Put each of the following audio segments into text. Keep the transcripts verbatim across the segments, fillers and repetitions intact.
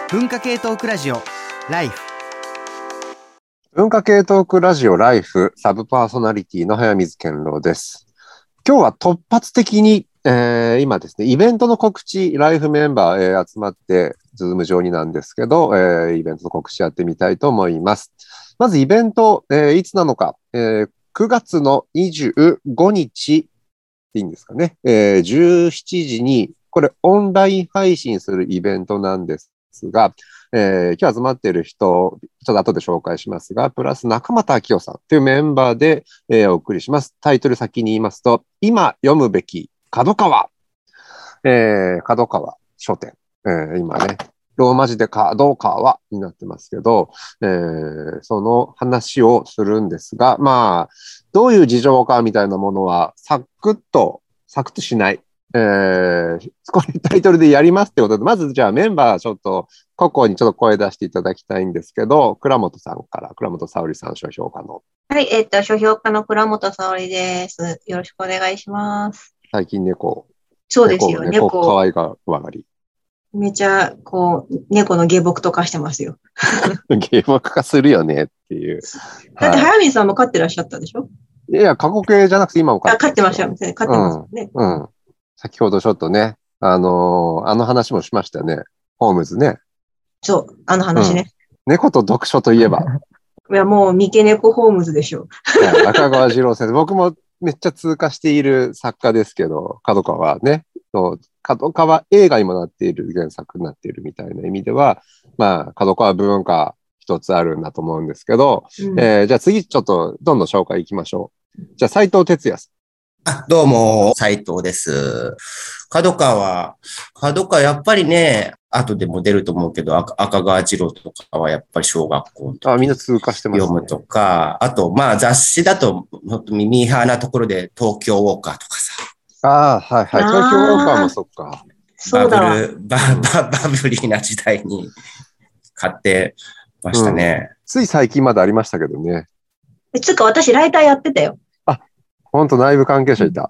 文化系トークラジオライフ文化系トークラジオライフサブパーソナリティの早水健郎です。今日は突発的に、えー、今ですねイベントの告知ライフメンバー、えー、集まってズーム上になんですけど、えー、イベントの告知やってみたいと思います。まずイベント、えー、いつなのか、えー、くがつのにじゅうごにちでいいんですかね、えー、じゅうしちじにこれオンライン配信するイベントなんですが、えー、今日集まっている人、ちょっと後で紹介しますが、プラス中俣明夫さんというメンバーで、えー、お送りします。タイトル先に言いますと、今読むべき角川、えー、角川書店、えー、今ね、ローマ字で角川になってますけど、えー、その話をするんですが、まあ、どういう事情かみたいなものは、サクッと、サクッとしない。えー、これタイトルでやりますってことで、まずじゃあメンバーちょっと個々にちょっと声出していただきたいんですけど、倉本さんから、倉本沙織さん、書評家の。 はい、えっと、書評家の倉本沙織です。よろしくお願いします。 最近猫、 そうですよ、 猫、猫可愛がわがり。 めちゃ、こう、猫の下僕とかしてますよ。 下僕化するよねっていう。 だって早見さんも飼ってらっしゃったでしょ？ いや、過去形じゃなくて今も飼ってあ、飼ってましたね。飼ってますよね。 うん。うん。先ほどちょっとね、あのー、あの話もしましたね。ホームズね。 そう、あの話ね。 うん、猫と読書といえば。 いや、もう、三毛猫ホームズでしょ。 赤川次郎先生、僕もめっちゃ通過している作家ですけど、角川ね、角川映画にもなっている原作になっているみたいな意味では、まあ、角川文化一つあるんだと思うんですけど、うん、えー、じゃあ次ちょっとどんどん紹介いきましょう。じゃあ斉藤哲也さん。 あ、どうも、斉藤です。角川、角川やっぱりね、後でも出ると思うけど、赤赤川次郎とかはやっぱり小学校の時あ、みんな通過してますね。 読むとか、あと、まあ雑誌だと、ほんとミーハーなところで東京ウォーカーとかさ。 ああ、はいはい。東京ウォーカーもそっか。 バブル、バババブリーな時代に買ってましたね、 うん。つい最近までありましたけどね。 え、つうか私ライターやってたよ。 あ、本当内部関係者いた。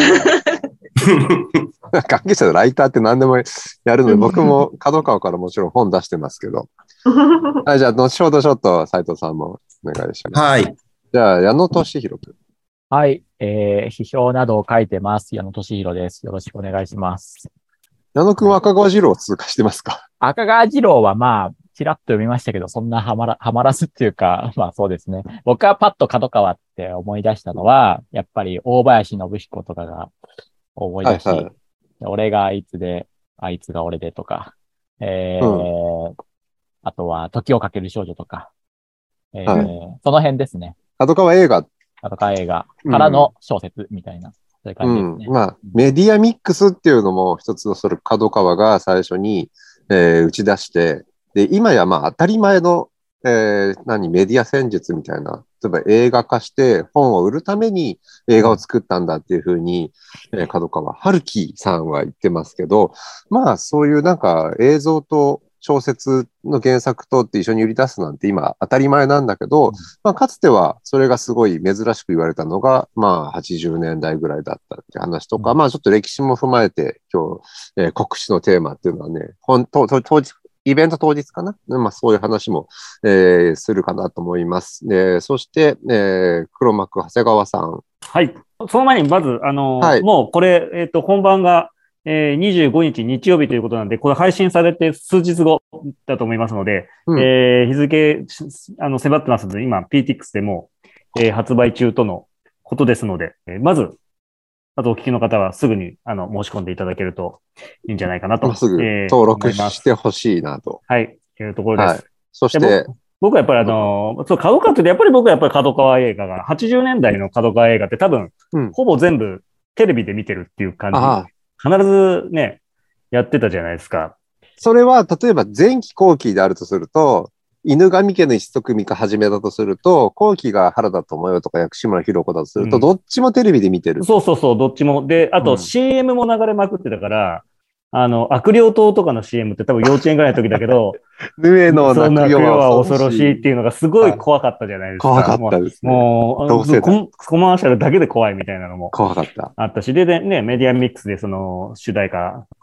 関係者でライターって何でもやるので、僕も角川からもちろん本出してますけど。はい、じゃあ、後ほどちょっと斉藤さんもお願いします。 はい。 じゃあ、矢野俊弘君。 はい、えー、批評などを書いてます。矢野俊弘です。よろしくお願いします。 矢野君は赤川次郎を通過してますか？ 赤川次郎はまあ、ちらっと読みましたけど、そんなはまら、はまらずっていうか、まあそうですね。僕はパッと角川って思い出したのは、やっぱり大林信彦とかが思い出し、はいはい、俺があいつで、あいつが俺でとか、えーうん、あとは時をかける少女とか、えーはい、その辺ですね。 角川映画。 角川映画からの小説みたいな、うん、そういう感じですね。 うん、まあ、メディアミックスっていうのも一つのそれ角川が最初に、えー、打ち出して、で、今やまあ当たり前の、えー、何、メディア戦術みたいな、例えば映画化して本を売るために映画を作ったんだっていうふうに、えー、角川春樹さんは言ってますけど、まあそういうなんか映像と小説の原作とって一緒に売り出すなんて今当たり前なんだけど、まあかつてはそれがすごい珍しく言われたのが、まあはちじゅうねんだいぐらいだったって話とか、まあちょっと歴史も踏まえて今日、えー、告知のテーマっていうのはね、本当、当時、イベント当日かな、まあ、そういう話も、えー、するかなと思います。えー、そして、えー、黒幕長谷川さん。 はい。その前にまず、あのーはい、もうこれ、えっと、本番が、えー、にじゅうごにち日曜日ということなんで、これ配信されて数日後だと思いますので、うん、えー、日付、あの、迫ってますので、今、ピーティックス でも、えー、発売中とのことですので、えー、まず、あとお聞きの方はすぐにあの申し込んでいただけるといいんじゃないかなと。 すぐ登録してほしいなと。 はい、いうところです。はい、 そして、 僕はやっぱりあの、そう、角川ってやっぱり僕はやっぱり角川映画が、はちじゅうねんだいの角川映画って多分、うん、ほぼ全部テレビで見てるっていう感じ。必ずね、やってたじゃないですか。 それは、例えば前期後期であるとすると、犬神家の一組か始めだとすると、後期が原田知世とか薬師村ひろ子だとすると、うん、どっちもテレビで見てる。 そうそうそう、どっちも。で、あと シーエム も流れまくってたから、うん、あの、悪霊島とかの シーエム って多分幼稚園ぐらいの時だけど、 ヌエの泣くよは恐ろしいっていうのがすごい怖かったじゃないですか。 怖かったですね。 もう、もうコ、コマーシャルだけで怖いみたいなのも怖かった。 あったし、で、でね、メディアミックスでその主題歌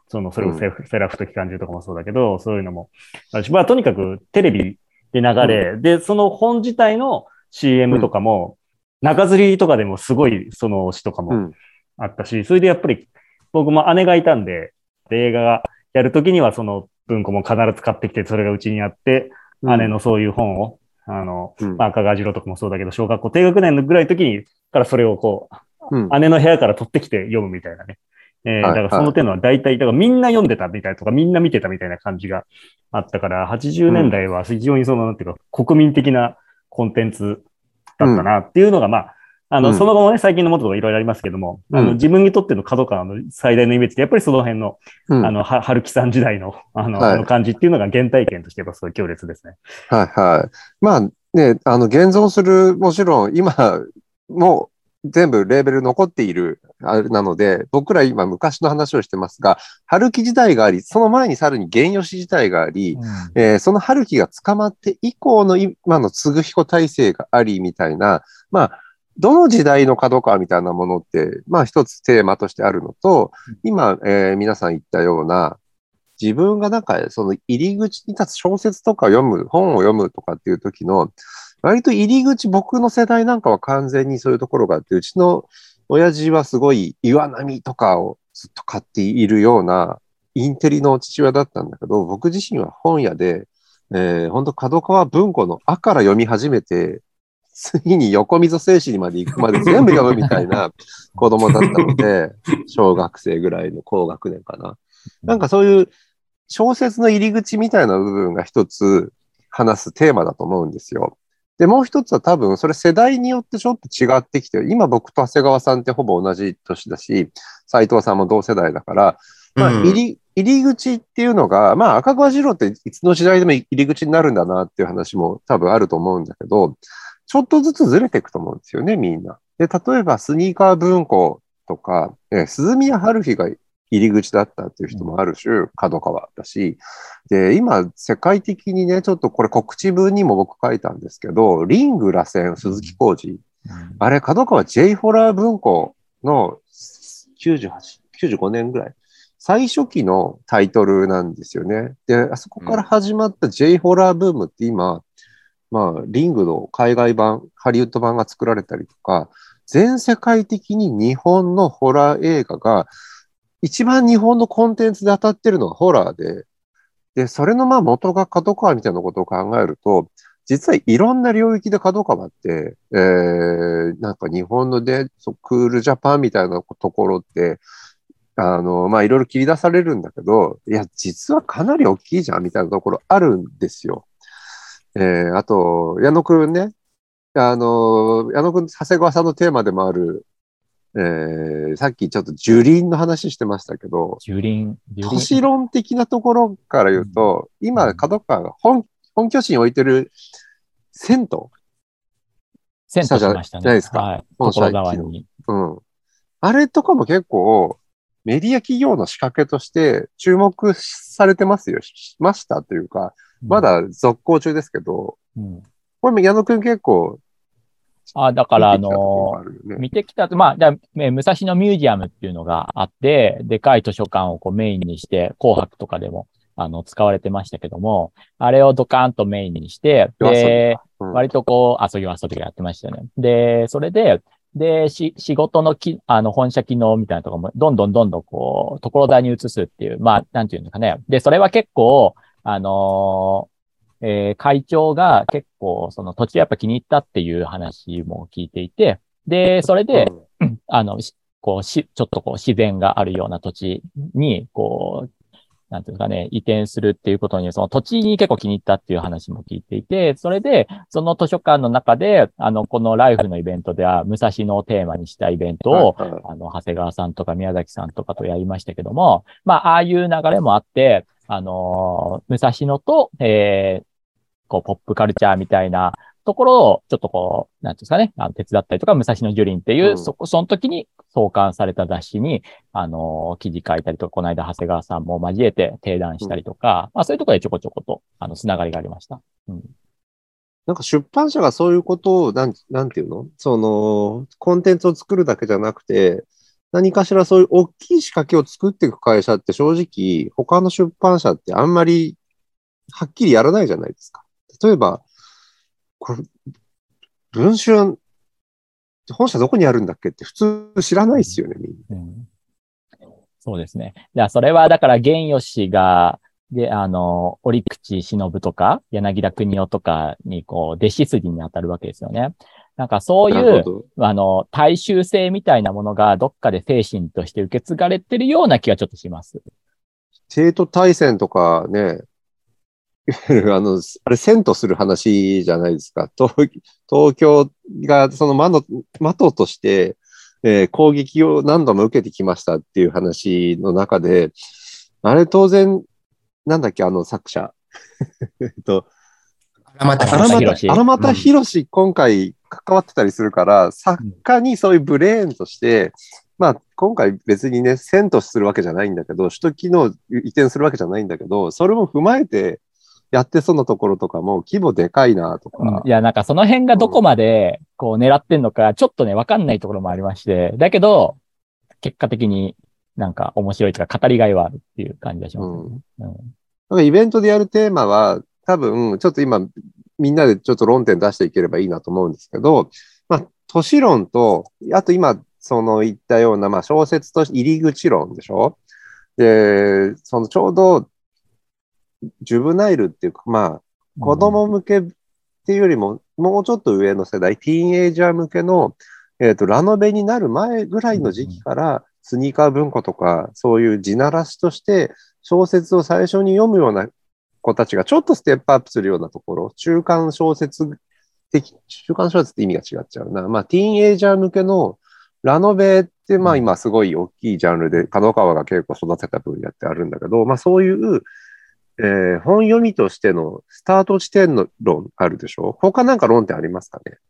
その、それをセ,、うん、セラフと機関銃とかもそうだけど、そういうのもあるし、まあ、とにかくテレビで流れ、うん、で、その本自体の シーエム とかも、うん、中吊りとかでもすごいその詩とかもあったし、うん、それでやっぱり僕も姉がいたんで、で映画がやるときにはその文庫も必ず買ってきて、それがうちにあって、うん、姉のそういう本を、あの、うん、まあ、赤川次郎とかもそうだけど、小学校低学年のぐらいの時に、からそれをこう、うん、姉の部屋から取ってきて読むみたいなね。えー、だからその点は大体、だからみんな読んでたみたいとか、みんな見てたみたいな感じがあったから、はちじゅうねんだいは非常にその、なんていうか、国民的なコンテンツだったなっていうのが、まあ、あの、うん、その後もね、最近のものとかいろいろありますけども、うん、あの、自分にとっての角川の最大のイメージって、やっぱりその辺の、うん、あの、は、春木さん時代の、あの、はい、あの感じっていうのが原体験としてやっぱすごい強烈ですね。 はいはい。まあね、あの、現存する、もちろん今、もう全部レーベル残っている、あれなので、僕ら今昔の話をしてますが、春木時代があり、その前にさらに源吉時代があり、うんえー、その春木が捕まって以降の今の継彦体制があり、みたいな、まあ、どの時代の角川みたいなものって、まあ一つテーマとしてあるのと、今、えー、皆さん言ったような、自分がなんかその入り口に立つ小説とか読む、本を読むとかっていう時の、割と入り口、僕の世代なんかは完全にそういうところがあって、うちの親父はすごい岩波とかをずっと買っているようなインテリの父親だったんだけど、僕自身は本屋で、えー、本当角川文庫のあから読み始めて、次に横溝正史にまで行くまで全部読むみたいな子供だったので、小学生ぐらいの高学年かな。なんかそういう小説の入り口みたいな部分が一つ話すテーマだと思うんですよ。で、もう一つは多分それ世代によってちょっと違ってきて、今僕と長谷川さんってほぼ同じ年だし、斉藤さんも同世代だから、まあ入り、うん入り口っていうのが、まあ赤川次郎っていつの時代でも入り口になるんだなっていう話も多分あると思うんだけど、ちょっとずつずれていくと思うんですよね、みんな。で、例えばスニーカー文庫とか、え鈴宮春日が入り口だったっていう人もある種、角川だし、で、今、世界的にね、ちょっとこれ告知文にも僕書いたんですけど、リング螺旋鈴木浩二。あれ、角川 J ホラー文庫のきゅうじゅうはち、きゅうじゅうごねんぐらい。最初期のタイトルなんですよね。で、あそこから始まった J ホラーブームって今、まあ、リングの海外版、ハリウッド版が作られたりとか、全世界的に日本のホラー映画が、一番日本のコンテンツで当たってるのがホラーで、で、それのまあ元が角川みたいなことを考えると、実はいろんな領域で角川って、えー、なんか日本ので、クールジャパンみたいなところって、あの、まあ、いろいろ切り出されるんだけど、いや、実はかなり大きいじゃんみたいなところあるんですよ。えー、あと、矢野くんね、あの、矢野くん、長谷川さんのテーマでもある、えー、さっきちょっと樹林の話してましたけど、 樹林、 都市論的なところから言うと、うん、今、角川が本、本拠地に置いてる銭湯銭湯しましたね。 じゃないですか。 はい。所沢に。 うん。あれとかも結構、メディア企業の仕掛けとして注目されてますよ。しましたというか、まだ続行中ですけど、うん、これ、矢野くん結構、 あ、だから、あの、見てきた、まあ、じゃあ、武蔵野ミュージアムっていうのがあって、でかい図書館をこうメインにして、紅白とかでも、あの、使われてましたけども、あれをドカーンとメインにして、で、うん、割とこう、遊び遊びがやってましたよね。で、それで、で、し、仕事のき、あの、本社機能みたいなところも、どんどんどんどんこう、ところだに移すっていう、まあ、なんていうのかね。で、それは結構、あのー、えー、会長が結構、その土地やっぱ気に入ったっていう話も聞いていて、で、それで、うん、あの、こう、し、ちょっとこう、自然があるような土地に、こう、なんていうかね、移転するっていうことに、その土地に結構気に入ったっていう話も聞いていて、それで、その図書館の中で、あの、このライフのイベントでは、武蔵野をテーマにしたイベントを、はいはい、あの、長谷川さんとか宮崎さんとかとやりましたけども、まあ、ああいう流れもあって、あのー、武蔵野と、えー、こう、ポップカルチャーみたいなところを、ちょっとこう、なんていうんですかね、あの手伝ったりとか、武蔵野樹林っていう、うん、そこ、その時に創刊された雑誌に、あのー、記事書いたりとか、この間、長谷川さんも交えて提談したりとか、うん、まあ、そういうところでちょこちょこと、あの、つながりがありました。うん。 なんか出版社がそういうことを、なん、なんていうのその、コンテンツを作るだけじゃなくて、 何かしらそういう大きい仕掛けを作っていく会社って正直、他の出版社ってあんまりはっきりやらないじゃないですか。例えば、これ、文春、本社どこにあるんだっけって普通知らないですよね、みんな。 うん、そうですね。じゃあ、それはだから、玄吉が、で、あの、折口忍とか、柳田国夫とかに、こう、弟子筋に当たるわけですよね。なんかそういう、あの、大衆性みたいなものがどっかで精神として受け継がれてるような気がちょっとします。 帝都大戦とかね、あの、あれ、遷都する話じゃないですか。東、東京がその魔の、的として、えー、攻撃を何度も受けてきましたっていう話の中で、あれ当然、なんだっけ、あの作者。えっと、 荒俣博士。 荒俣博士、今回関わってたりするから、作家にそういうブレーンとして、まあ、今回別にね、遷都するわけじゃないんだけど、首都機能移転するわけじゃないんだけど、それも踏まえて、やってそうなところとかも規模でかいなとか、 うん。いや、なんかその辺がどこまでこう狙ってんのか、ちょっとね、わかんないところもありまして、だけど、結果的になんか面白いというか語りがいはあるっていう感じがしますね。うん。 うん、イベントでやるテーマは、多分、ちょっと今、みんなでちょっと論点出していければいいなと思うんですけど、まあ、都市論と、あと今、その言ったような、まあ、小説と入り口論でしょ。で、そのちょうど、ジュブナイルっていうか、まあ、子供向けっていうよりも、もうちょっと上の世代、ティーンエイジャー向けの、えっと、ラノベになる前ぐらいの時期から、スニーカー文庫とか、そういう地ならしとして、小説を最初に読むような子たちがちょっとステップアップするようなところ、中間小説的、中間小説って意味が違っちゃうな。まあ、ティーンエイジャー向けのラノベって、まあ今すごい大きいジャンルで、角川が結構育てた分野ってあるんだけど、まあそういう、えー、本読みとしてのスタート地点の論あるでしょ。他なんか論点ありますかね。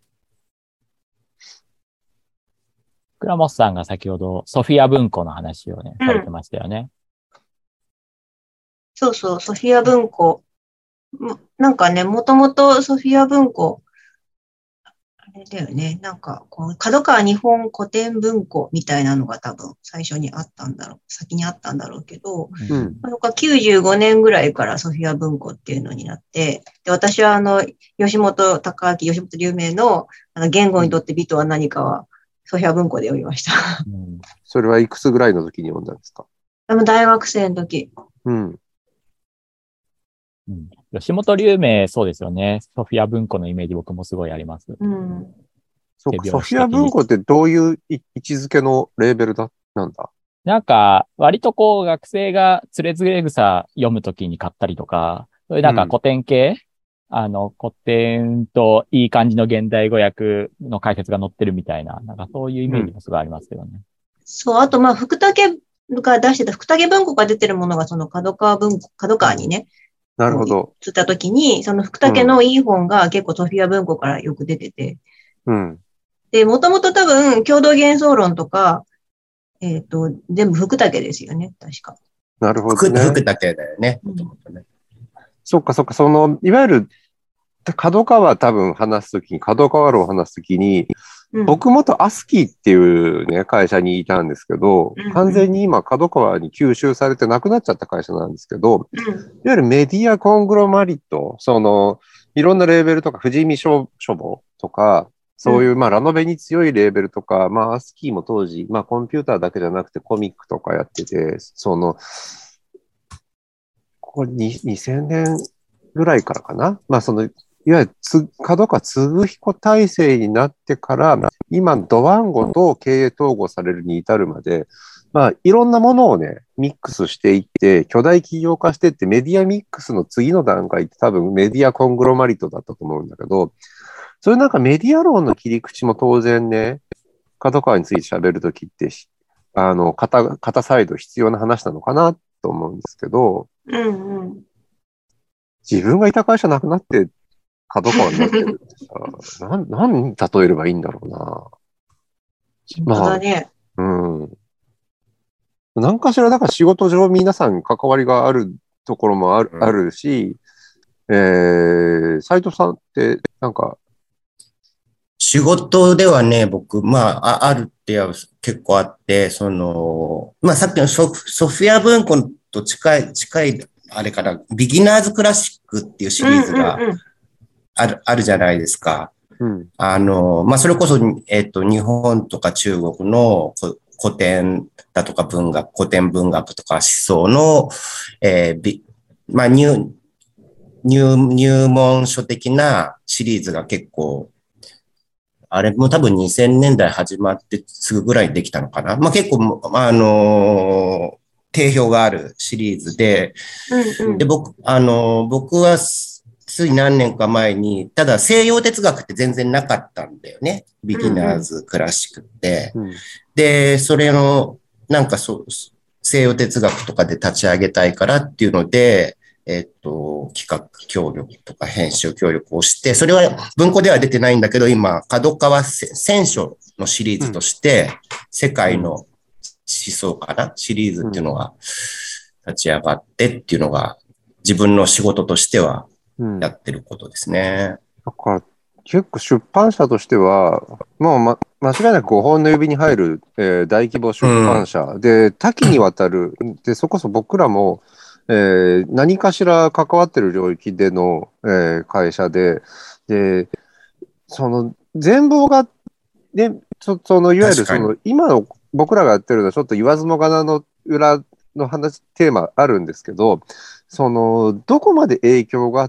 倉本さんが先ほどソフィア文庫の話をね、されてましたよね。 うん、そうそう、ソフィア文庫。なんかね、もともとソフィア文庫、あれだよね、なんかこう、角川日本古典文庫みたいなのが多分最初にあったんだろう、先にあったんだろうけど、うん、なんかきゅうじゅうごねんぐらいからソフィア文庫っていうのになって、で私はあの、吉本隆明、吉本龍明のあの言語にとって美とは何かは、ソフィア文庫で読みました。 うん、それはいくつぐらいの時に読んだんですか？ 大学生の時。 うん。 うん、吉本龍明、そうですよね。ソフィア文庫のイメージ僕もすごいあります。 うん。 そうか、ソフィア文庫ってどういう位置づけのレーベルだ、なんだ？ なんか、割とこう、学生がつれづれ草読むときに買ったりとか、そういうなんか古典系、うん、あの、古典といい感じの現代語訳の解説が載ってるみたいな、なんかそういうイメージもすごいありますけどね。うん、 そう、あとまあ、福武が出してた、福武文庫が出てるものがその角川文庫、角川にね、 なるほど。 つったときに、その福武のいい本が結構ソフィア文庫からよく出てて。 うん。 で、もともと多分、共同幻想論とか、えっと、全部福武ですよね、確か。 なるほどね。 福武だよね。うん、 そっかそっか、その、いわゆる、角川多分話すときに、角川論を話すときに、うん、僕元アスキーっていうね、会社にいたんですけど、うんうん、完全に今角川に吸収されてなくなっちゃった会社なんですけど、うん、いわゆるメディアコングロマリット、その、いろんなレーベルとか、富士見書房とか、そういう、まあ、ラノベに強いレーベルとか、まあ、アスキーも当時、まあ、コンピューターだけじゃなくてコミックとかやってて、その、ここにせんねんぐらいからかな。まあ、その、いわゆるつ、角川嗣彦体制になってから、今、ドワンゴと経営統合されるに至るまで、まあ、いろんなものをね、ミックスしていって、巨大企業化していって、メディアミックスの次の段階って多分メディアコングロマリットだったと思うんだけど、そういうなんかメディア論の切り口も当然ね、角川について喋るときって、あの、片、片サイド必要な話なのかなと思うんですけど、 うんうん、 自分がいた会社なくなって、角川になってるってさ、なん、何に例えればいいんだろうな。 まあ、本当だね。 うん。何かしら、だから仕事上皆さん関わりがあるところもある、うん、あるし、えー、斉藤さんって、なんか、 仕仕事ではね、僕、まあ、ああるっては結構あって、その、まあさっきのソソフィア文庫と近い、近い、あれから、ビギナーズクラシックっていうシリーズがある、あるじゃないですか。 うん、 あの、まあそれこそ、えっと、日本とか中国の古典だとか文学、古典文学とか思想の、えー、びまあ入、入、入門書的なシリーズが結構、あれも多分にせんねんだい始まってすぐぐらいにできたのかな。まあ結構、あのー定評があるシリーズで、 うんうん、 で、僕、あのー僕はつい何年か前に、ただ西洋哲学って全然なかったんだよね。ビギナーズクラシックって。 うん、 で、それの、なんかそう、西洋哲学とかで立ち上げたいからっていうので、えっと、企画協力とか編集協力をして、それは文庫では出てないんだけど、今、角川選書のシリーズとして、世界の思想かなシリーズっていうのが立ち上がってっていうのが、自分の仕事としてはやってることですね。 だから結構出版社としては、もう、ま、間違いなくごほんの指に入る、えー大規模出版社、うん、で、多岐にわたる、で、そこそ僕らも、えー、何かしら関わってる領域での、えー、会社で、で、その全貌が、ね、そそのいわゆるその今の僕らがやってるのはちょっと言わずもがなの裏の話、テーマあるんですけど、そのどこまで影響があって、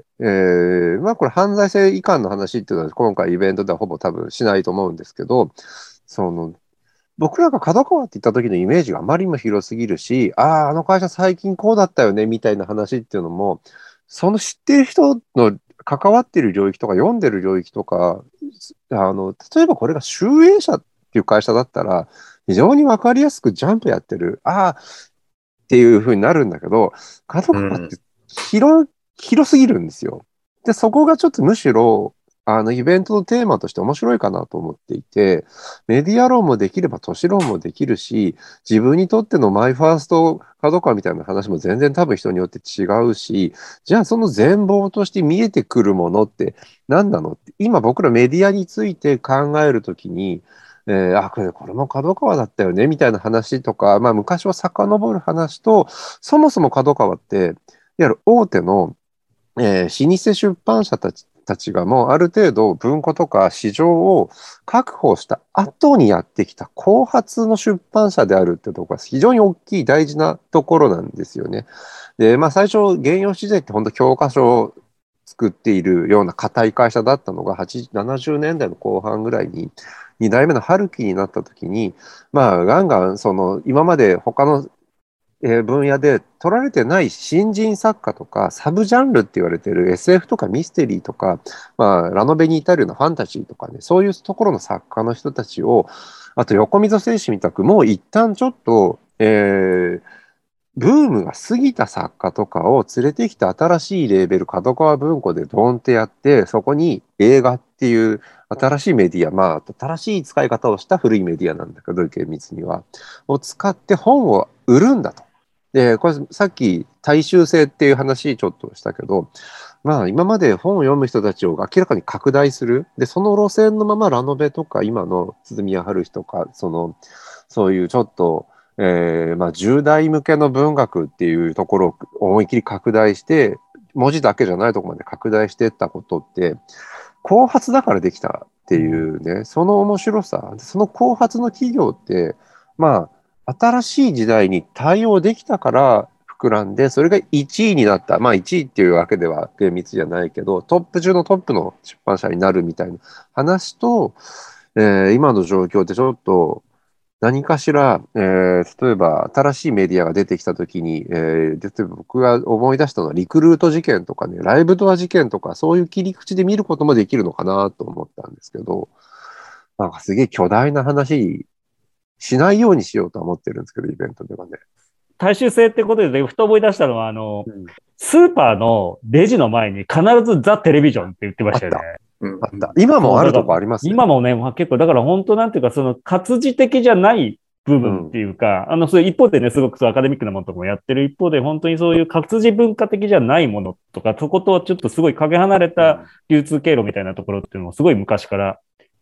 えー、まあこれ犯罪性移管の話っていうのは今回イベントではほぼ多分しないと思うんですけど、その僕らが角川って言った時のイメージがあまりにも広すぎるし、ああ、あの会社最近こうだったよね、みたいな話っていうのも、その知ってる人の関わってる領域とか読んでる領域とか、あの、例えばこれが集英社っていう会社だったら、非常にわかりやすくジャンプやってる、ああ、っていう風になるんだけど、角川って広、広すぎるんですよ。で、そこがちょっとむしろ、あの、イベントのテーマとして面白いかなと思っていて、メディア論もできれば都市論もできるし、自分にとってのマイファースト角川みたいな話も全然多分人によって違うし、じゃあその全貌として見えてくるものって何なのって、今僕らメディアについて考えるときに、えー、あ、これ、これも角川だったよね、みたいな話とか、まあ昔は遡る話と、そもそも角川って、いわゆる大手の、えー、老舗出版社たち、たちがもうある程度文庫とか市場を確保した後にやってきた後発の出版社であるってところが非常に大きい大事なところなんですよね。で、まあ最初、原洋自然って本当教科書を作っているような固い会社だったのが、ななじゅうねんだいの後半ぐらいに、に代目の春樹になった時に、まあ、ガンガン、その、今まで他の分野で取られてない新人作家とか、サブジャンルって言われてる エスエフ とかミステリーとか、まあ、ラノベに至るようなファンタジーとかね、そういうところの作家の人たちを、あと横溝正史みたく、もう一旦ちょっと、えー、ブームが過ぎた作家とかを連れてきて新しいレーベル、角川文庫でドーンってやって、そこに映画っていう新しいメディア、まあ、新しい使い方をした古いメディアなんだけど、厳密には、を使って本を売るんだと。で、これさっき大衆性っていう話ちょっとしたけど、まあ今まで本を読む人たちを明らかに拡大する。で、その路線のままラノベとか今の鈴宮春日とか、その、そういうちょっと、えー、まあじゅう代向けの文学っていうところを思い切り拡大して、文字だけじゃないところまで拡大していったことって、後発だからできたっていうね、その面白さ、その後発の企業って、まあ、新しい時代に対応できたから膨らんで、それがいちいになった。まあいちいっていうわけでは厳密じゃないけど、トップ中のトップの出版社になるみたいな話と、えー、今の状況ってちょっと何かしら、えー、例えば新しいメディアが出てきたときに、えー、例えば僕が思い出したのはリクルート事件とかね、ライブドア事件とか、そういう切り口で見ることもできるのかなと思ったんですけど、なんかすげえ巨大な話しないようにしようとは思ってるんですけど、イベントではね。 大衆性ってことで、ふと思い出したのは、あの、うん、スーパーのレジの前に必ずザ・テレビジョンって言ってましたよね。 あった。今もあるとこありますね。 今もね、結構、だから本当なんていうか、その活字的じゃない部分っていうか、うん、あの、そういう一方でね、すごくそうアカデミックなものとかもやってる一方で、本当にそういう活字文化的じゃないものとか、そことちょっとすごいかけ離れた流通経路みたいなところっていうのもすごい昔から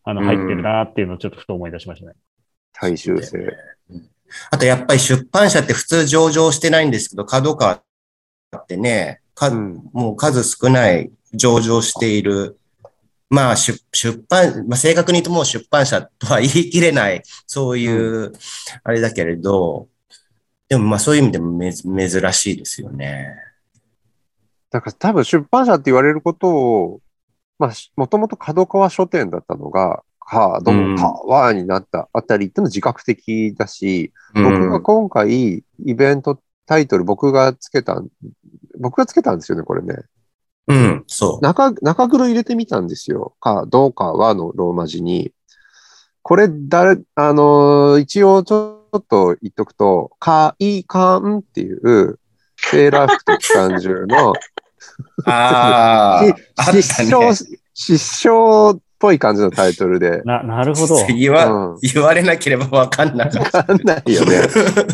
あの、入ってるなっていうのをちょっとふと思い出しましたね。 大衆性。 あとやっぱり出版社って普通上場してないんですけど、角川ってね、か、うん、もう数少ない上場している、まあ出、出版、まあ正確に言うともう出版社とは言い切れない、そういう、あれだけれど、でもまあそういう意味でもめ珍しいですよね。 だから多分出版社って言われることを、まあ、もともと角川書店だったのが、角川になったあたりっての自覚的だし、うん、僕が今回イベントタイトル僕がつけた、僕がつけたんですよね、これね。 うん、そう。 中、中黒入れてみたんですよ。角川のローマ字に。これ、誰、あのー、一応ちょっと言っとくと、海艦っていう、セーラー服と機関銃の、 ああ、 失笑、失笑っぽい感じのタイトルで。 な、なるほど。 言わ、うん、言われなければわかんない。 わかんないよね。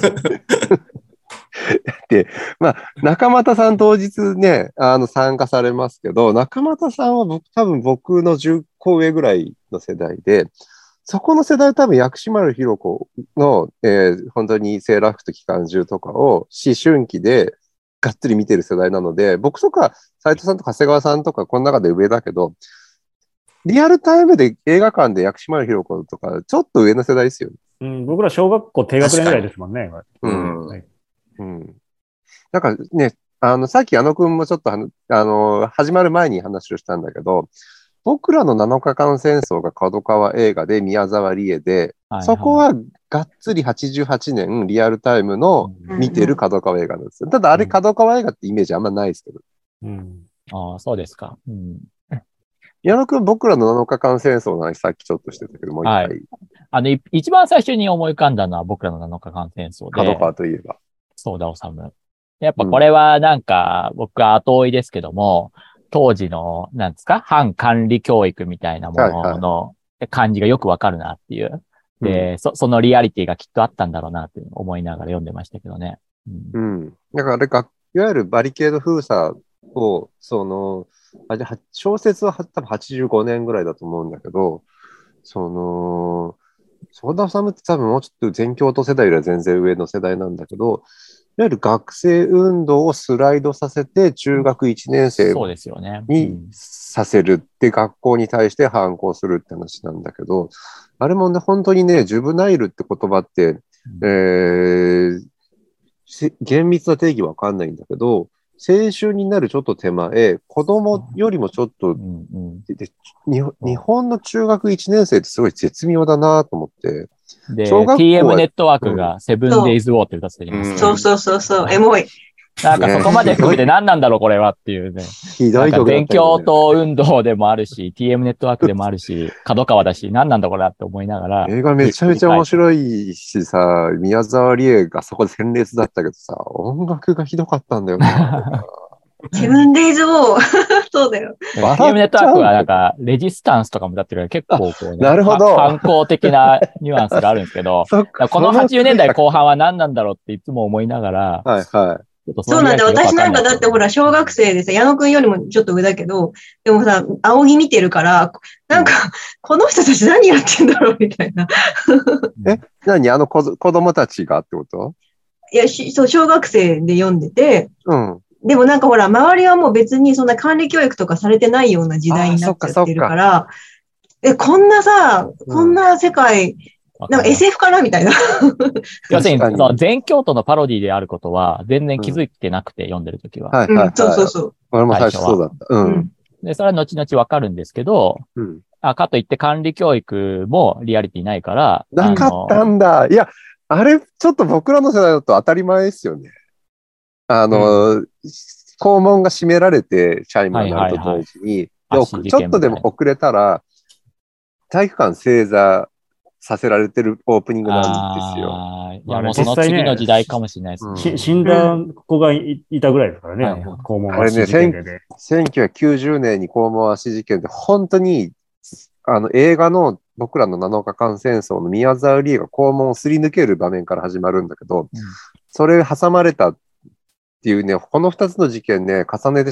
で、まあ、中俣さん当日ね、あの、参加されますけど、中俣さんは僕、多分僕のじゅっこ上ぐらいの世代で、そこの世代は多分薬師丸ひろ子の、えー、本当にセーラー服と機関銃とかを思春期でがっつり見てる世代なので、僕とか斉藤さんとか長谷川さんとかこの中で上だけど、リアルタイムで映画館で薬師丸ひろ子とかちょっと上の世代ですよね。 うん、僕ら小学校低学年ぐらいですもんね。 うん。はい、うん。なんかね、あの、さっきあのくんもちょっとあの、あの、始まる前に話をしたんだけど、僕らのなのかかん戦争が角川映画で宮沢りえで、はいはい、そこはがっつりはちじゅうはちねんリアルタイムの見てる角川映画なんですよ。ただあれ角川映画ってイメージあんまないですけど。 うん、ああ、そうですか。うん、 矢野くん、僕らのなのかかん戦争の話さっきちょっとしてたけど、もう一回。はい、 あの、一番最初に思い浮かんだのは僕らのなのかかん戦争で。 角川といえば。 そうだ、おさむ。やっぱこれはなんか、うん、僕は後追いですけども、当時の、なんですか、反管理教育みたいなものの感じがよくわかるなっていう。はいはい、で、うん、そ、そのリアリティがきっとあったんだろうなって思いながら読んでましたけどね。 うん。うん、だからあれか、いわゆるバリケード封鎖を、その、あれ、小説は多分はちじゅうごねんぐらいだと思うんだけど、その、ソーダサムって多分もうちょっと全教徒世代よりは全然上の世代なんだけど、いわゆる学生運動をスライドさせて中学いちねん生にさせるって学校に対して反抗するって話なんだけど、あれもね、本当にね、ジュブナイルって言葉って、えー、厳密な定義わかんないんだけど、青春になるちょっと手前、子供よりもちょっと、うんうん、で日本の中学いちねん生ってすごい絶妙だなと思って。 で、ティーエム ネットワークがセブンデイズウォーって歌っています、ね、 そうそうそうそう、エモい。 なんかそこまで含めて何なんだろうこれはっていうね。 ひどい曲だったよね。 全教徒運動でもあるし、ティーエム ネットワークでもあるし、角川だし、何なんだこれはって思いながら。 映画めちゃめちゃ面白いしさ、宮沢りえがそこで鮮烈だったけどさ、音楽がひどかったんだよね。 セブンデイズウォー。そうだよ。 ティーエム ネットワークはなんか、レジスタンスとかもだってるから結構こう、ね、 なるほど。 反抗的なニュアンスがあるんですけど、このはちじゅうねんだいこう半は何なんだろうっていつも思いながら、 はいはい。 そうなんだ。私なんかだってほら、小学生でさ、矢野くんよりもちょっと上だけど、でもさ、仰ぎ見てるから、なんか、この人たち何やってんだろうみたいな。 え、何あの子、子供たちがってこと？ いや、そう、小学生で読んでて、 うん。 でもなんかほら、周りはもう別にそんな管理教育とかされてないような時代になっちゃってるから、え、こんなさ、こんな世界、うん、なんか エスエフ かなみたいな。 要するに、その全教徒のパロディであることは全然気づいてなくて、うん、読んでるときは。 はいはい、はい。 そうそうそう。 俺も最初そうだった。うん。 で、それは後々わかるんですけど、うん、あ、かといって管理教育もリアリティないから。 なかったんだ。いや、あれ、ちょっと僕らの世代だと当たり前ですよね。あの、うん、校門が閉められて、チャイムが鳴ると同時に、はいはいはい、ちょっとでも遅れたら、体育館正座させられてるオープニングなんですよ。 いや、もうその次の時代かもしれないですね。 ね、死んだ子が い, いたぐらいですからね、はい、校門足事件で、ね。 せんきゅうひゃくきゅうじゅうねんに校門足事件で、本当に、あの、映画の僕らのなのかかん戦争の宮沢りえが校門をすり抜ける場面から始まるんだけど、うん、それ挟まれたっていうね、この二つの事件ね、重ねて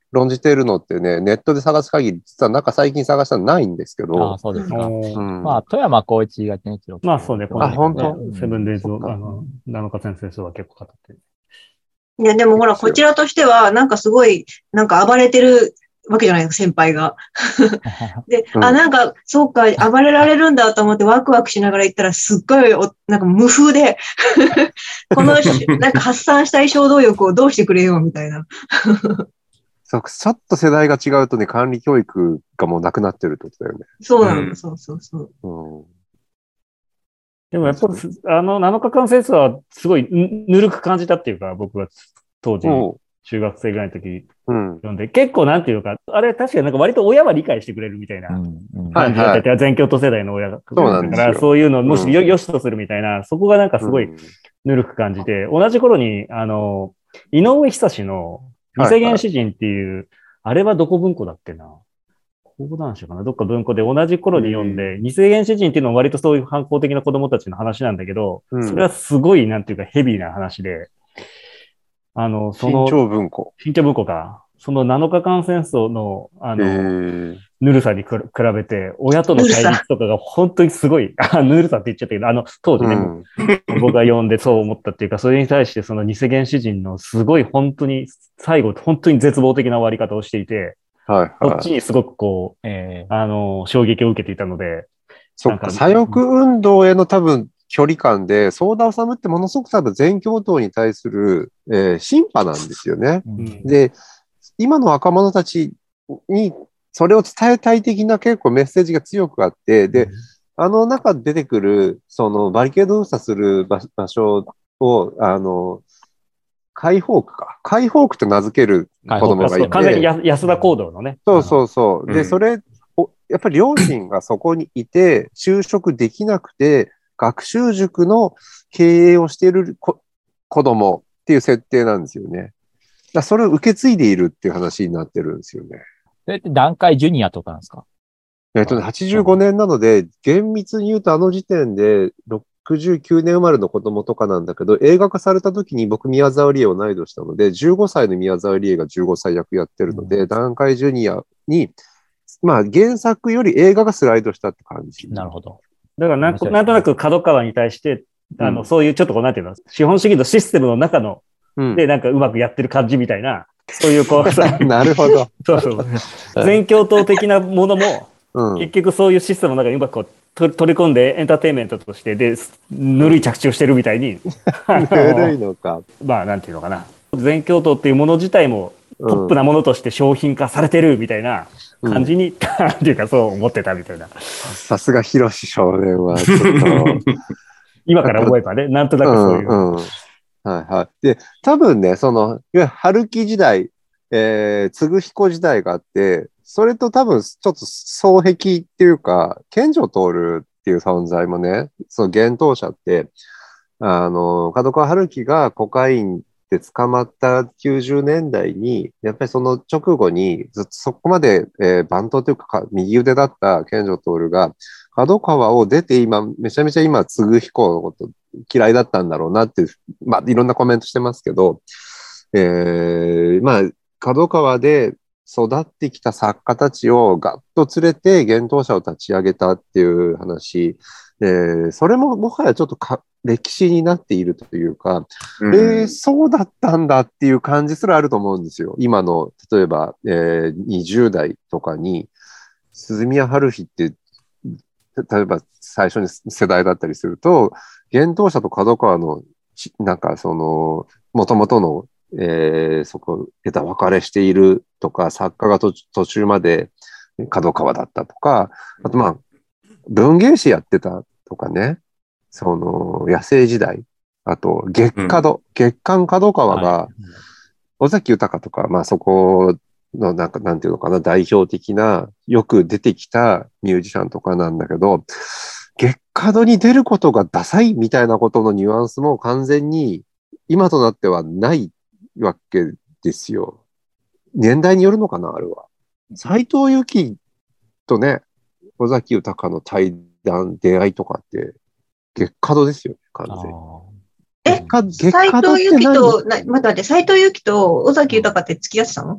論じているのってね、ネットで探す限り、実はなんか最近探したのないんですけど。 あ、そうですか。 うん、 まあ、富山光一が健一郎。 まあそうね、こあ、本当、 セブンデイズを、あの、七日先生は結構語ってる。 いや、でもほら、こちらとしては、なんかすごい、なんか暴れてるわけじゃないですか、先輩が。で、うん、あ、なんか、そうか、暴れられるんだと思ってワクワクしながら行ったら、すっごいお、なんか無風で、この、なんか発散したい衝動欲をどうしてくれよ、みたいな。 そう、ちょっと世代が違うとね、管理教育がもうなくなってるってことだよね。 そうなの、うん、そうそうそう。 うん、 でもやっぱ、あの、なのかかん先生はすごいぬるく感じたっていうか、僕は当時、中学生ぐらいの時読んで、うん、結構なんていうか、あれ確かになんか割と親は理解してくれるみたいな感じだったり、全教徒世代の親が。 そうなんですよ。 だからそういうのをもしよ、うん、よしとするみたいな、そこがなんかすごいぬるく感じて、同じ頃に、あの、井上久志の二世原始人っていう、はいはい、あれはどこ文庫だっけな。講談社かなどっか文庫で同じ頃に読んで、うん、二世原始人っていうのは割とそういう反抗的な子供たちの話なんだけど、うん、それはすごいなんていうかヘビーな話で、あの、その、 新潮文庫。 新潮文庫か。そのなのかかん戦争の、あの、ぬるさに比べて、親との対立とかが本当にすごい、あ、ぬるさって言っちゃったけど、あの、当時ね、うん、僕が読んでそう思ったっていうか、それに対してその二世原始人のすごい本当に、最後、本当に絶望的な終わり方をしていて、 はいはい、 こっちにすごくこう、えー、あの、衝撃を受けていたので。 そっか、左翼運動への多分距離感で、相田治ってものすごく多分全教頭に対する、えー、シンパなんですよね、うん。で、今の若者たちにそれを伝えたい的な結構メッセージが強くあって、で、うん、あの中で出てくる、そのバリケード封鎖する場所を、あの、解放区か。解放区と名付ける子供がいて。 完全に安田講堂のね。 そうそうそう。で、うん、それ、やっぱり両親がそこにいて、就職できなくて、学習塾の経営をしている子供っていう設定なんですよね。だそれを受け継いでいるっていう話になってるんですよね。 それって段階ジュニアとかなんですか？ えっとね、はちじゅうごねんなので、厳密に言うとあの時点で、ろくじゅうきゅうねん生まれの子供とかなんだけど、映画化された時に僕、宮沢りえを同い年したので、じゅうごさいの宮沢りえがじゅうごさい役やってるので、うん、段階ジュニアに、まあ原作より映画がスライドしたって感じ。 なるほど。 だからなん、なんとなく角川に対して、あの、うん、そういうちょっとこう、なんていうの、資本主義のシステムの中の、うん、で、なんかうまくやってる感じみたいな、そういうこうさ。 なるほど。 そうそう。全教頭的なものも、うん、結局そういうシステムの中にうまくこう取り込んでエンターテインメントとして、で、ぬるい着地をしてるみたいに。 ぬるいのか。 まあ、なんていうのかな。全教頭っていうもの自体もトップなものとして商品化されてるみたいな感じに、うん、なんていうかそう思ってたみたいな。 さすが広志少年は、ちょっと。 今から思えばね、なんとなくそういう。うんうん、 はいはい。で、多分ね、その、いわゆる春木時代、えー、継彦時代があって、それと多分ちょっと双璧っていうか、健丈徹っていう存在もね、その幻冬者って、あの、角川春樹がコカインで捕まったきゅうじゅうねんだいに、やっぱりその直後にずっとそこまで、えー、番頭というか右腕だった健丈徹が、角川を出て今、めちゃめちゃ今、継彦のこと嫌いだったんだろうなっていう、まあいろんなコメントしてますけど、えー、まあ、角川で育ってきた作家たちをガッと連れて幻冬者を立ち上げたっていう話で、それももはやちょっとか歴史になっているというか、うん、えー、そうだったんだっていう感じすらあると思うんですよ。今の、例えば、えー、にじゅう代とかに、鈴宮春日って、例えば最初に世代だったりすると、幻冬者と角川の、なんかその、元々のえー、そこ、枝分かれしているとか、作家が途中まで角川だったとか、あとまあ、文芸誌やってたとかね、その、野生時代、あと、月角、うん、月刊角川が、はい、尾崎豊とか、まあそこの、なんか、なんていうのかな、代表的な、よく出てきたミュージシャンとかなんだけど、月角に出ることがダサいみたいなことのニュアンスも完全に、今となってはないわけですよ。年代によるのかな、あれは。斎藤由貴とね、尾崎豊の対談、出会いとかって、月角ですよね、完全に。 え、斎藤由貴と、な、待って待って、斎藤由貴と尾崎豊って付き合ってたの？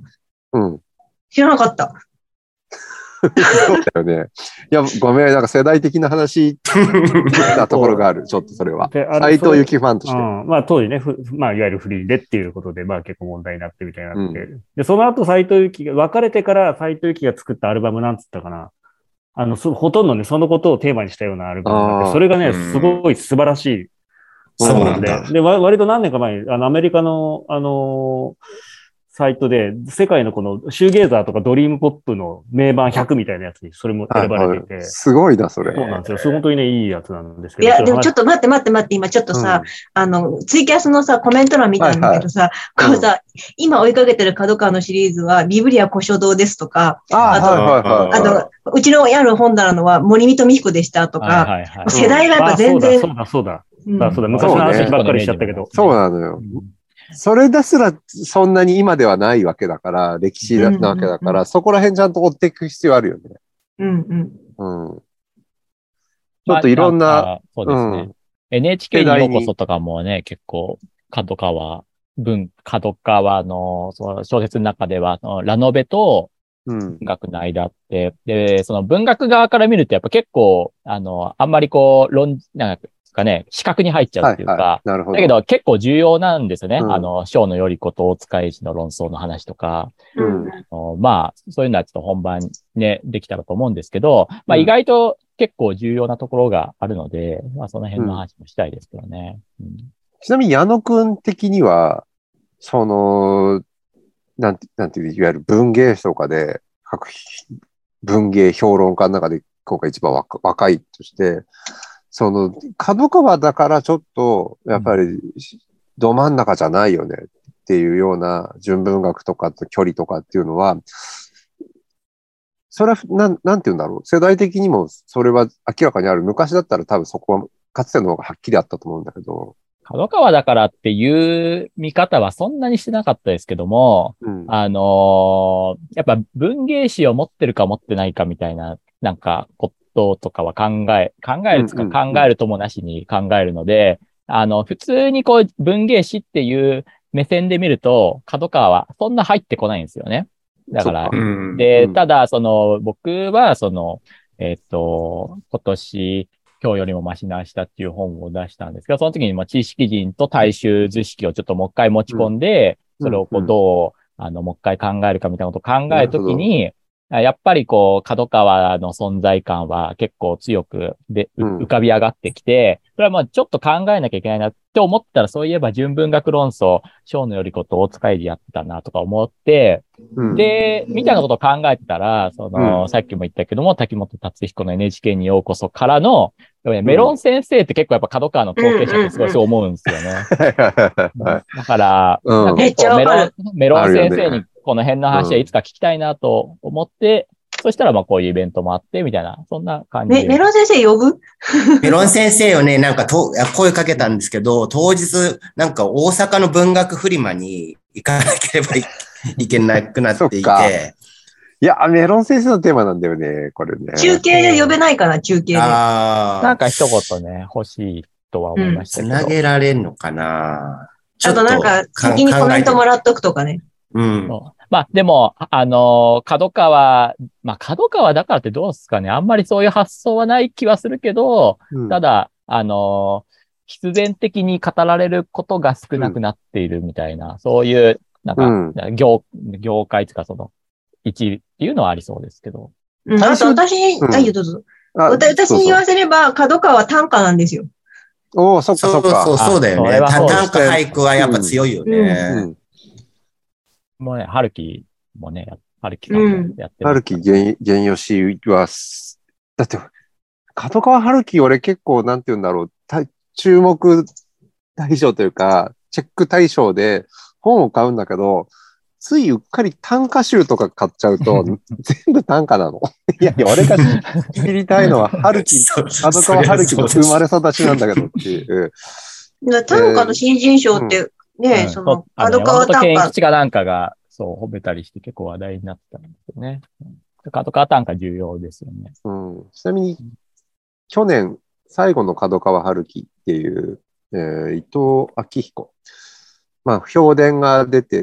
うん。 知らなかった。 そうだよね。いや、ごめん、なんか世代的な話なところがある、ちょっとそれは。斎藤由貴ファンとして。 うん、まあ当時ね、まあいわゆるフリーでっていうことで、まあ結構問題になってみたいになって。うん、で、その後斎藤由貴が、別れてから斎藤由貴が作ったアルバムなんつったかな。あの、ほとんどね、そのことをテーマにしたようなアルバムがあって、それがね、すごい素晴らしい。 そうなんだ。 で、割と何年か前に、あの、アメリカの、あのー、サイトで、世界のこのシューゲーザーとかドリームポップの名盤ひゃくみたいなやつに、それも選ばれていて。はいはい、 すごいな、それ。 そうなんですよ。本当にね、いいやつなんですけど。 いや、でもちょっと待って待って待って、今ちょっとさ、うん、あの、ツイキャスのさ、コメント欄見たんだけどさ、はいはい、こうさ、うん、今追いかけてる角川のシリーズは、ビブリア古書堂ですとか、 あ, あと、はいはいはい、 あと、うちのやる本棚のは森見と美彦でしたとか、はいはいはい、世代がやっぱ全然。 そうだ、そうだ、そうだ。そうだ、昔の話ばっかりしちゃったけど。 そうなのよ。それですらそんなに今ではないわけだから、歴史なわけだから、うんうんうん、そこら辺ちゃんと追っていく必要あるよね。 うんうん。 うん。ちょっといろんな、 まあ、そうですね。うん、エヌエイチケー にようこそとかもね、結構、角川、文、角川のその小説の中では、ラノベと文学の間って、うん、で、その文学側から見るとやっぱ結構、あの、あんまりこう、論、なんか、かね、視覚に入っちゃうっていうか、はいはい、なるほど。だけど結構重要なんですよね。うん、あの、小野頼子と大塚栄治の論争の話とか、うん、あのまあ、そういうのはちょっと本番ね、できたらと思うんですけど、まあ意外と結構重要なところがあるので、まあその辺の話もしたいですけどね。うんうん、 ちなみに矢野くん的には、その、なんて、なんていう、いわゆる文芸誌とかで、各文芸評論家の中で今回一番若、若いとして、その、角川だからちょっと、やっぱり、ど真ん中じゃないよねっていうような純文学とかと距離とかっていうのは、それは、なん、なんて言うんだろう。世代的にもそれは明らかにある。昔だったら多分そこは、かつての方がはっきりあったと思うんだけど。 角川だからっていう見方はそんなにしてなかったですけども、うん、あのー、やっぱ文芸誌を持ってるか持ってないかみたいな、なんか、こととかは考え、考えるつか考えるともなしに考えるので、うんうんうん、あの、普通にこう文芸誌っていう目線で見ると、角川はそんな入ってこないんですよね。だから、うん、で、ただ、その、僕は、その、えっと、今年、今日よりもマシな明日っていう本を出したんですけど、その時に、まあ、知識人と大衆図式をちょっともう一回持ち込んで、うん、それをこう、どう、あの、もう一回考えるかみたいなことを考えるときに、やっぱりこう、角川の存在感は結構強くで、浮かび上がってきて、それはまあちょっと考えなきゃいけないなって思ったら、そういえば純文学論争、小野頼子と大塚栄治やってたなとか思って、うん、で、みたいなことを考えてたら、その、うん、さっきも言ったけども、滝本達彦の エヌエイチケー にようこそからの、メロン先生って結構やっぱ角川の後継者ってすごいそう思うんですよね。だから、うん、なんか結構メロン、メロン先生にこの辺の話はいつか聞きたいなと思って、うん、そしたらまあこういうイベントもあって、みたいな、そんな感じで。 メロン先生呼ぶメロン先生をね、なんかと声かけたんですけど、当日、なんか大阪の文学フリマに行かなければいいけなくなっていて。 いや、メロン先生のテーマなんだよね、これね。 中継で呼べないかな、中継で。 あなんか一言ね、欲しいとは思いましたけど。 つなげられんのかな。 あとなんか、先にコメントもらっとくとかね。 うん。 まあ、でも、あの、角川、まあ、角川だからってどうですかね。あんまりそういう発想はない気はするけど、うん、ただ、あの、必然的に語られることが少なくなっているみたいな、うん、そういう、なんか、うん、業、業界とかその、一位っていうのはありそうですけど。 うん、あと私に、うん、あ、どうぞ。私に言わせれば、角川は短歌なんですよ。 おお、そっかそっか。 そうそう、そうだよね。短歌俳句はやっぱ強いよね。うんうんもうね、春樹もね、春樹さんもやってる、 うん。春樹源吉は、だって、角川春樹俺結構なんて言うんだろう、注目対象というか、チェック対象で本を買うんだけど、ついうっかり短歌集とか買っちゃうと、全部短歌なの。いやいや、俺が知りたいのは春樹、角川春樹の生まれ育ちなんだけどっていう。 短歌の新人賞って、うんねえ、うん、その、角川短歌。 山本健一かなんかが、そう、褒めたりして結構話題になってたんですよね。角川短歌重要ですよね。 うん。ちなみに、去年、最後の角川春樹っていう、えー、伊藤昭彦。まあ、評伝が出て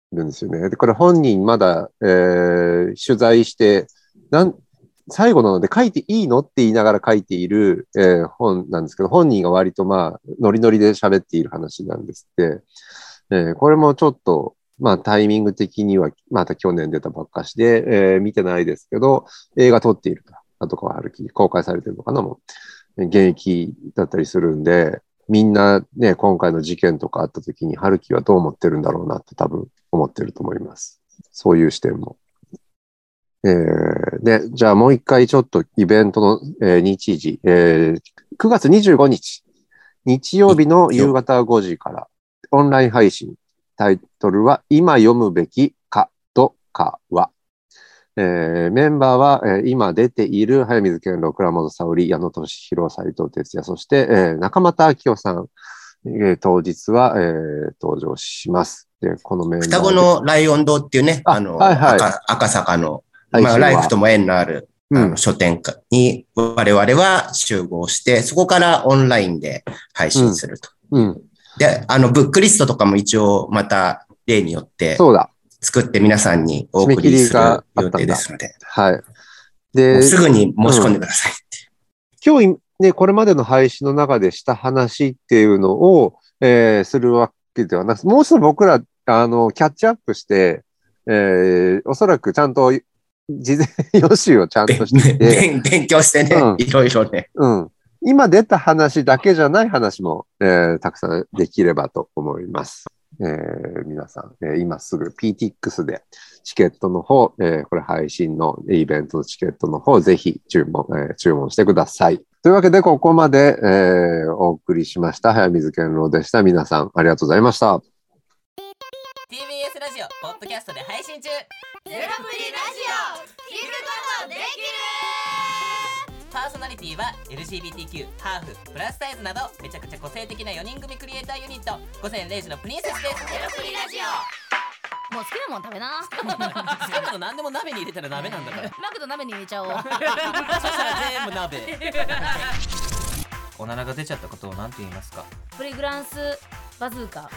るんですよね。で、これ本人まだ、えー、取材して、なん最後なので書いていいのって言いながら書いている、えー、本なんですけど、本人が割とまあ、ノリノリで喋っている話なんですって、えー、これもちょっと、まあタイミング的には、また去年出たばっかしで、えー、見てないですけど、映画撮っていると。あとかは春樹公開されてるのかなもう、現役だったりするんで、みんなね、今回の事件とかあった時に春樹はどう思ってるんだろうなって多分思ってると思います。そういう視点も。えー、で、じゃあもう一回ちょっとイベントの、えー、日時、えー、くがつにじゅうごにち、日曜日の夕方ごじからオンライン配信。タイトルは今読むべきかとかは。えー、メンバーは、えー、今出ている早水健郎、倉本沙織、矢野俊弘、斉藤哲也、そして、えー、中俣明夫さん、えー、当日は、えー、登場します。で、このメンバー双子のライオン堂っていうね、あ, あの、はいはい、赤, 赤坂の、まあ、ライフとも縁のある、あの書店に我々は集合して、そこからオンラインで配信すると。うんうん、で、あの、ブックリストとかも一応また例によって、そうだ。作って皆さんにお送りする予定ですので。 はい。で、 すぐに申し込んでくださいって。 うん、今日ね、これまでの配信の中でした話っていうのを、えー、するわけではなく、もう一度僕ら、あの、キャッチアップして、えー、おそらくちゃんと、事前予習をちゃんとして勉, 勉強してね、うん、いろいろね。 うん。今出た話だけじゃない話も、えー、たくさんできればと思います。えー、皆さん、えー、今すぐ ピーティーエックス でチケットの方、えー、これ配信のイベントのチケットの方、ぜひ注文、えー、注文してください。というわけで、ここまで、えー、お送りしました。早水健郎でした。皆さん、ありがとうございました。 ティービーエス ラジオ、ポッドキャストで配信中。ゼロプリラジオ、聞くことできる。パーソナリティは エルジービーティーキュー、ハーフ、プラスサイズなどめちゃくちゃ個性的なよにん組クリエイターユニット午前れいじのプリンセスです。ゼロプリラジオ、もう好きなもん食べな。好きなの何でも鍋に入れたら鍋なんだから。マクド鍋に入れちゃおう。そしたら全部鍋。おならが出ちゃったことを何て言いますか？ プリグランスバズーカ。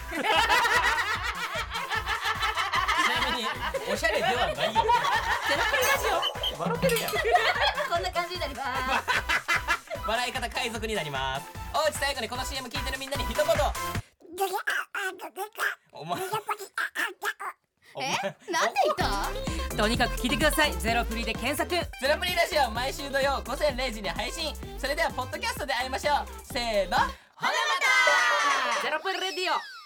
ちなみにおしゃれではないよ。ゼロプリラジオ笑ってるやん。 こんな感じになります。 笑い方海賊になります。おうち最後にこの シーエム 聞いてるみんなに一言。お前え、なんで言った？ とにかく聞いてください。ゼロプリで検索。ゼロプリラジオ、毎週土曜午前れいじに配信。それではポッドキャストで会いましょう。せーの、ほなまた。ゼロプリレディオ。